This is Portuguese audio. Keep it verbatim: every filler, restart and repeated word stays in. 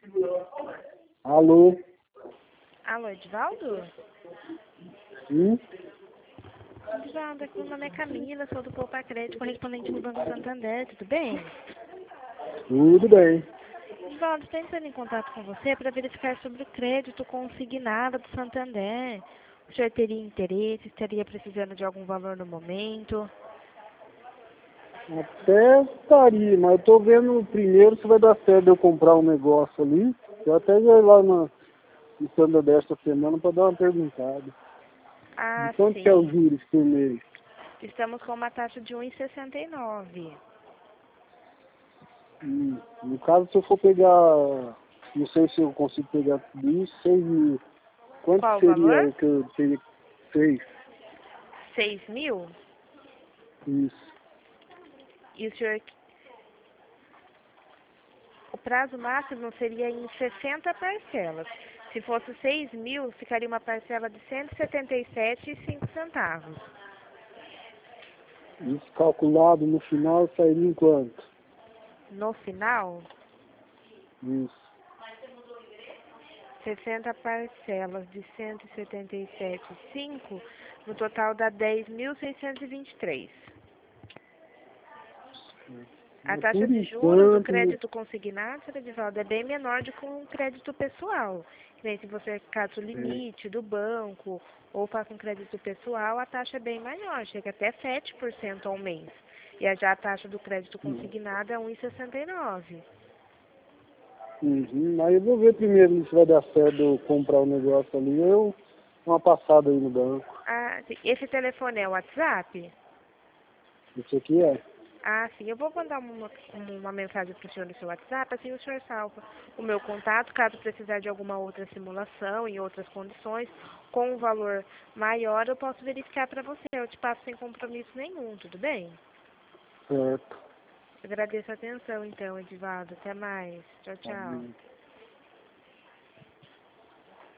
Alô? Alô, Edvaldo? Sim? Edvaldo, aqui o nome é Camila, sou do Poupa Crédito, correspondente do Banco Santander, tudo bem? Tudo bem. Edvaldo, estou entrando em contato com você para verificar sobre o crédito consignado do Santander. O senhor teria interesse, estaria precisando de algum valor no momento? Até estaria, mas eu tô vendo primeiro se vai dar certo eu comprar um negócio ali. Eu até já ia lá na, no Santander esta semana para dar uma perguntada. De Ah, quanto que é os sim. juros por mês? Estamos com uma taxa de um vírgula sessenta e nove. Hum, no caso, se eu for pegar, não sei se eu consigo pegar tudo isso, seis mil. Quanto Qual o seria valor? o que eu teria? Seis. seis mil? Isso. E o senhor... O prazo máximo seria em sessenta parcelas. Se fosse seis mil, ficaria uma parcela de cento e setenta e sete reais e cinco centavos. Isso calculado no final sairia em quanto? No final, Isso. sessenta parcelas de cento e setenta e sete reais e cinco centavos, no total dá dez mil seiscentos e vinte e três reais. A Mas taxa por de juros do enquanto, crédito consignado, senhor Edivaldo, é bem menor do que um crédito pessoal. Que nem se você caça o é, limite do banco ou faça um crédito pessoal, a taxa é bem maior, chega até sete por cento ao mês. E a- já a taxa do crédito consignado é um vírgula sessenta e nove. uhum, mas eu vou ver primeiro se vai dar certo eu comprar o negócio ali. Eu uma passada aí no banco. Ah, sim. Esse telefone é o WhatsApp? Isso aqui é. Ah, sim. Eu vou mandar uma, uma mensagem para o senhor no seu WhatsApp, assim o senhor salva o meu contato, caso precisar de alguma outra simulação em outras condições, com um valor maior, eu posso verificar para você. Eu te passo sem compromisso nenhum, tudo bem? Certo. Agradeço a atenção, então, Edivaldo. Até mais. Tchau, tchau. Tá.